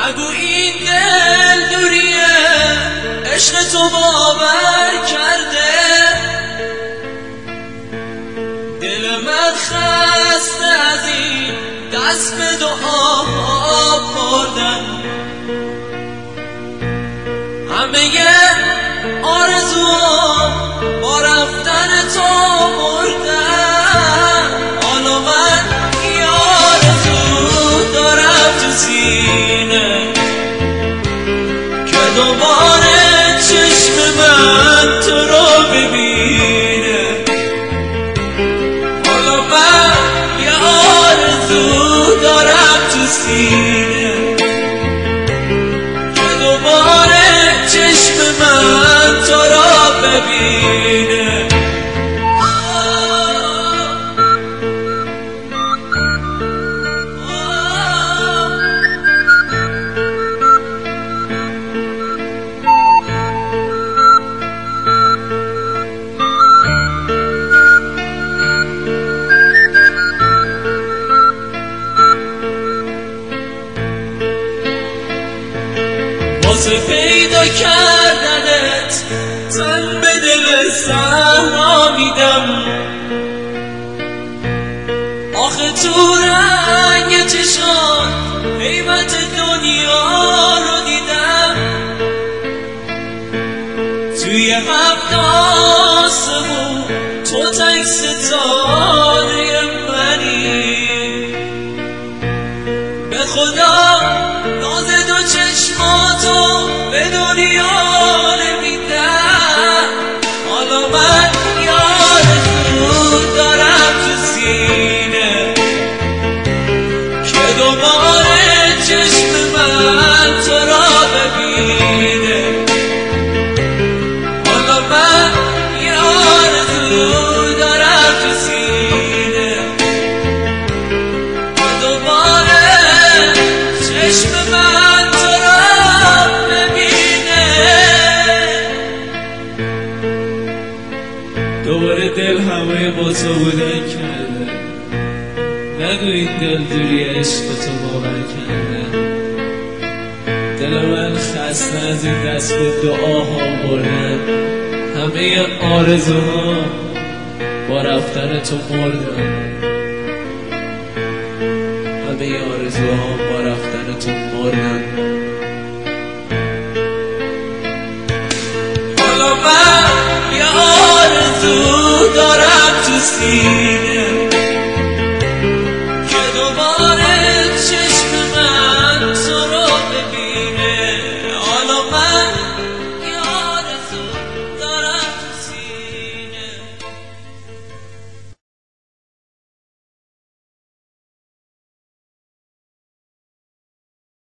نگو این دل دوریه، عشق تو باور کرده. دل من خسته از این دست به دعا بردن، همه آرزوها با رفتن تو مردن. حالا من یه آرزو دارم تو سینه که دوباره چشم من تو رو ببینه. حالا من یه آرزو دارم تو سینه که دوباره چشم من تو رو ببینه. واسه پیدا کردنت تن به دل صحرا میدم. آخه تو رنگ چشات قیمت دنیا رو دیدم. توی هفت آسمون تو تک ستاره منی. به خدا ناز دو چشماتو به دنیا نمیدم. حالا من یه آرزو دارم تو سینه که دوباره چشم من تو را ببینه. حالا من یه آرزو دارم تو سینه که دوباره چشم من تو را ببینه. دوباره دل همه با تو بودن کرده. نگو این دل دوری عشق تو باور کرده. دل من خسته از این دست به دعاها بردن. همه آرزوها با رفتن تو مردن. همه آرزوها با رفتن تو مردن. حالا من یه آرزو دارم تو سینه